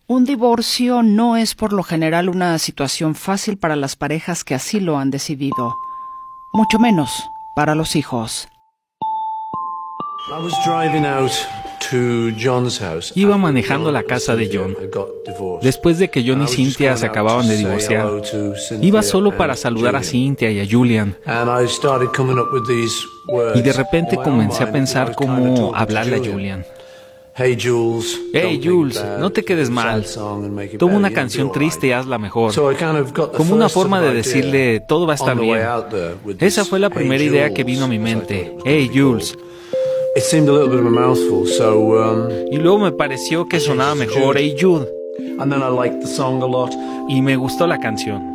Un divorcio no es por lo general una situación fácil para las parejas que así lo han decidido, mucho menos para los hijos. Iba manejando a la casa de John. Después de que John y Cynthia se acababan de divorciar, iba solo para saludar a Cynthia y a Julian. Y de repente comencé a pensar cómo hablarle a Julian. Hey Jules, no te quedes mal. Toma una canción triste y hazla mejor. Como una forma de decirle, todo va a estar bien. Esa fue la primera idea que vino a mi mente. Hey Jules. Y luego me pareció que sonaba mejor Hey Jude. Y me gustó la canción.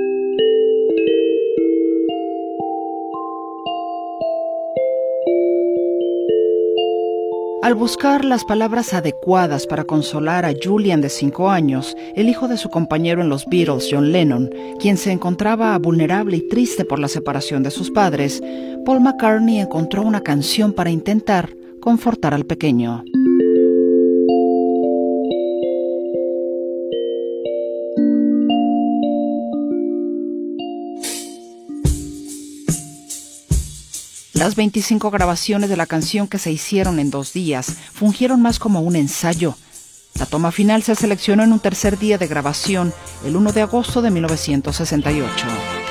Al buscar las palabras adecuadas para consolar a Julian de 5 años, el hijo de su compañero en los Beatles, John Lennon, quien se encontraba vulnerable y triste por la separación de sus padres, Paul McCartney encontró una canción para intentar confortar al pequeño. Las 25 grabaciones de la canción que se hicieron en 2 días fungieron más como un ensayo. La toma final se seleccionó en un tercer día de grabación, el 1 de agosto de 1968.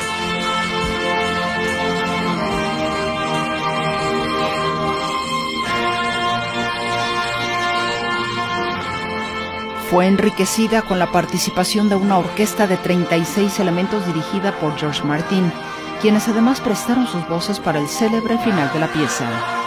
Fue enriquecida con la participación de una orquesta de 36 elementos dirigida por George Martin, quienes además prestaron sus voces para el célebre final de la pieza.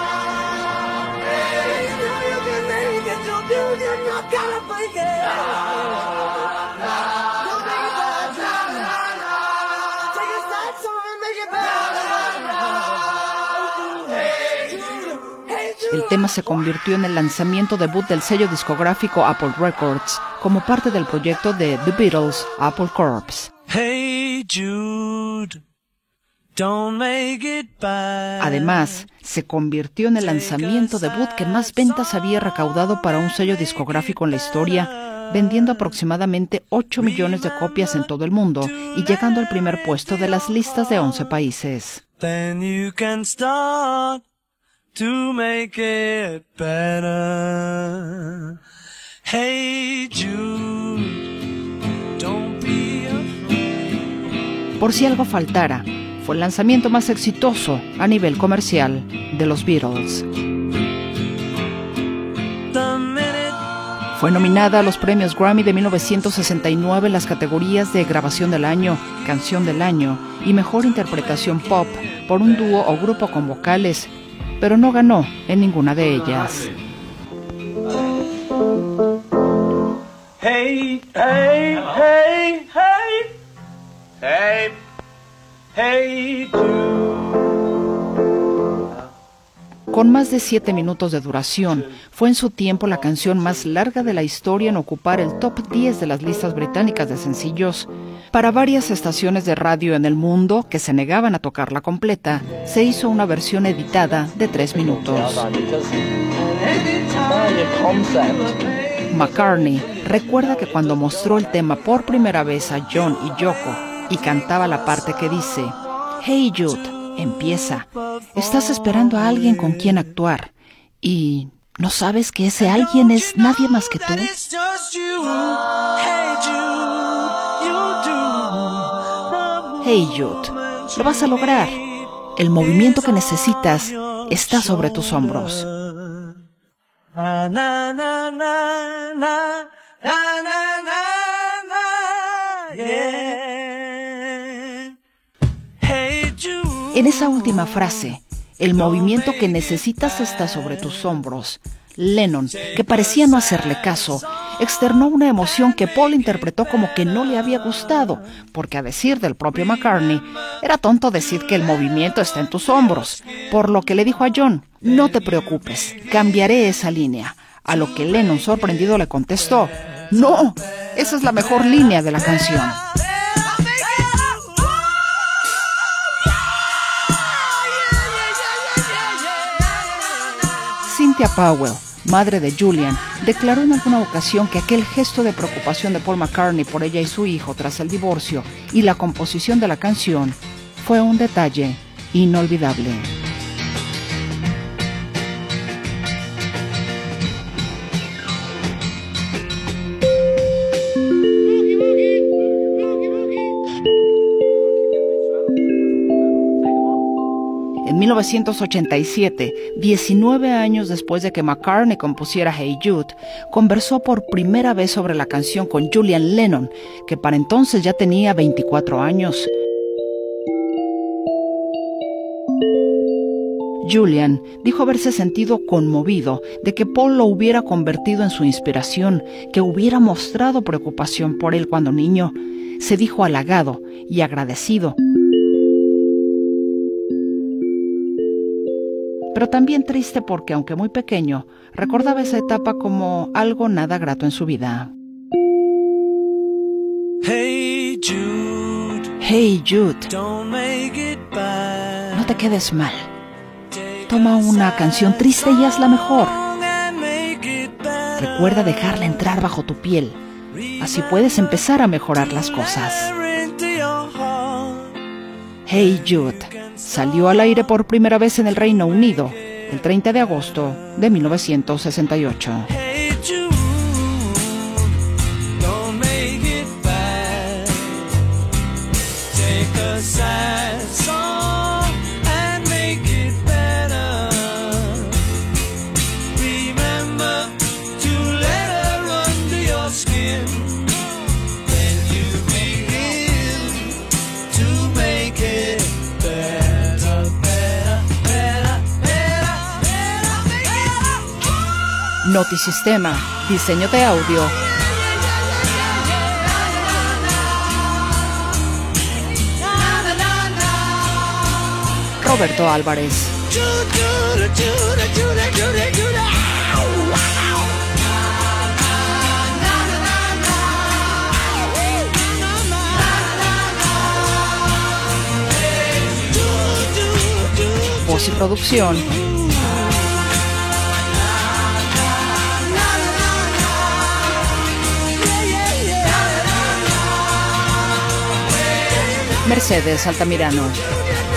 El tema se convirtió en el lanzamiento debut del sello discográfico Apple Records, como parte del proyecto de The Beatles, Apple Corps. Hey Jude. Además, se convirtió en el lanzamiento debut que más ventas había recaudado para un sello discográfico en la historia, vendiendo aproximadamente 8 millones de copias en todo el mundo y llegando al primer puesto de las listas de 11 países. Then you can start to make it better. Hey Jude, don't be afraid. Por si algo faltara, fue el lanzamiento más exitoso a nivel comercial de los Beatles. Fue nominada a los premios Grammy de 1969 en las categorías de Grabación del Año, Canción del Año y Mejor Interpretación Pop por un dúo o grupo con vocales, pero no ganó en ninguna de ellas. Hey, hey, hey, hey, hey. Hey Jude. Con más de 7 minutos de duración, fue en su tiempo la canción más larga de la historia en ocupar el top 10 de las listas británicas de sencillos. Para varias estaciones de radio en el mundo que se negaban a tocarla completa, se hizo una versión editada de 3 minutos. McCartney recuerda que cuando mostró el tema por primera vez a John y Yoko, y cantaba la parte que dice, Hey Jude, empieza. Estás esperando a alguien con quien actuar y ¿no sabes que ese alguien es nadie más que tú? Hey Jude, lo vas a lograr. El movimiento que necesitas está sobre tus hombros. En esa última frase, el movimiento que necesitas está sobre tus hombros, Lennon, que parecía no hacerle caso, externó una emoción que Paul interpretó como que no le había gustado, porque a decir del propio McCartney, era tonto decir que el movimiento está en tus hombros, por lo que le dijo a John, no te preocupes, cambiaré esa línea, a lo que Lennon sorprendido le contestó, no, esa es la mejor línea de la canción. Cynthia Powell, madre de Julian, declaró en alguna ocasión que aquel gesto de preocupación de Paul McCartney por ella y su hijo tras el divorcio y la composición de la canción fue un detalle inolvidable. En 1987, 19 años después de que McCartney compusiera Hey Jude, conversó por primera vez sobre la canción con Julian Lennon, que para entonces ya tenía 24 años. Julian dijo haberse sentido conmovido de que Paul lo hubiera convertido en su inspiración, que hubiera mostrado preocupación por él cuando niño. Se dijo halagado y agradecido, pero también triste porque, aunque muy pequeño, recordaba esa etapa como algo nada grato en su vida. Hey Jude, Hey Jude, don't make it bad. no te quedes mal. Toma una canción triste y hazla mejor. Recuerda dejarla entrar bajo tu piel. Así puedes empezar a mejorar las cosas. Hey Jude salió al aire por primera vez en el Reino Unido el 30 de agosto de 1968. Hey Jude, don't make it bad. Take a sad song and make it better. Remember to let her under your skin. Then you begin to make it better, better, better, better, better, better. Notisistema, diseño de audio, Roberto Álvarez. Voz y producción, Mercedes Altamirano.